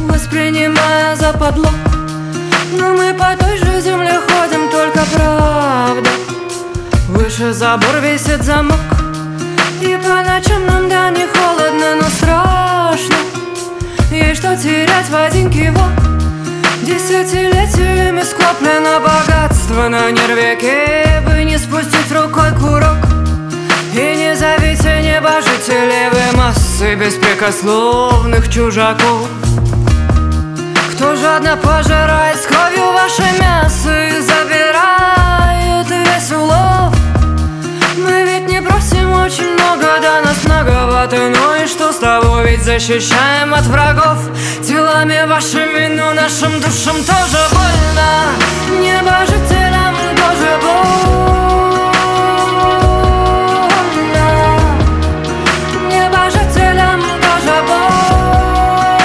воспринимая за подлог. Но мы по той же земле ходим, только правда выше забор висит замок. И по ночам нам да не холодно, но страшно. Есть что терять в один кивок. Десятилетиями скоплено богатство на нервяке, бы не спустить рукой курок. И не зовите небожителей, вы массы беспрекословных чужаков. Кто жадно пожирает с кровью ваше мясо и забирает весь улов. Мы ведь не просим очень много, да нас многовато. Ну и что с того, ведь защищаем от врагов. Телами вашими, но нашим душам тоже больно. Небожителям тоже больно. Небожителям тоже больно.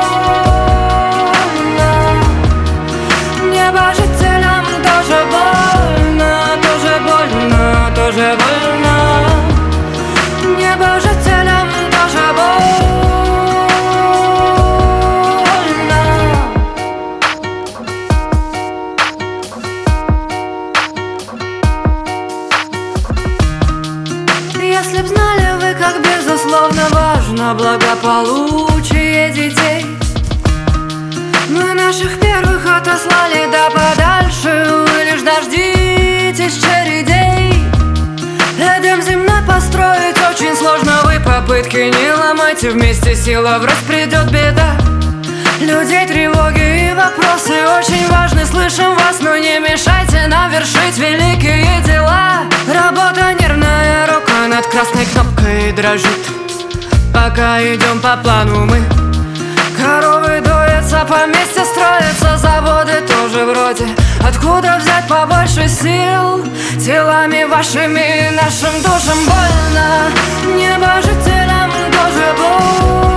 Небожителям тоже больно, тоже больно, тоже больно. Небожителям тоже больно. Если б знали вы, как безусловно важно благополучие детей. Мы наших первых отослали да подальше, вы лишь дождитесь чередей. Эдем земной построить очень сложно, вы попытки не ломайте, вместе сила враз придет беда. Людей тревоги и вопросы очень важны, слышим вас, но не мешайте нам вершить великие дела. Работа нервная, рука над красной кнопкой дрожит. Пока идем по плану мы. Коровы доятся, поместья строятся, заводы тоже вроде. Откуда взять побольше сил? Телами вашими нашим душам больно. Небожителям тоже больно.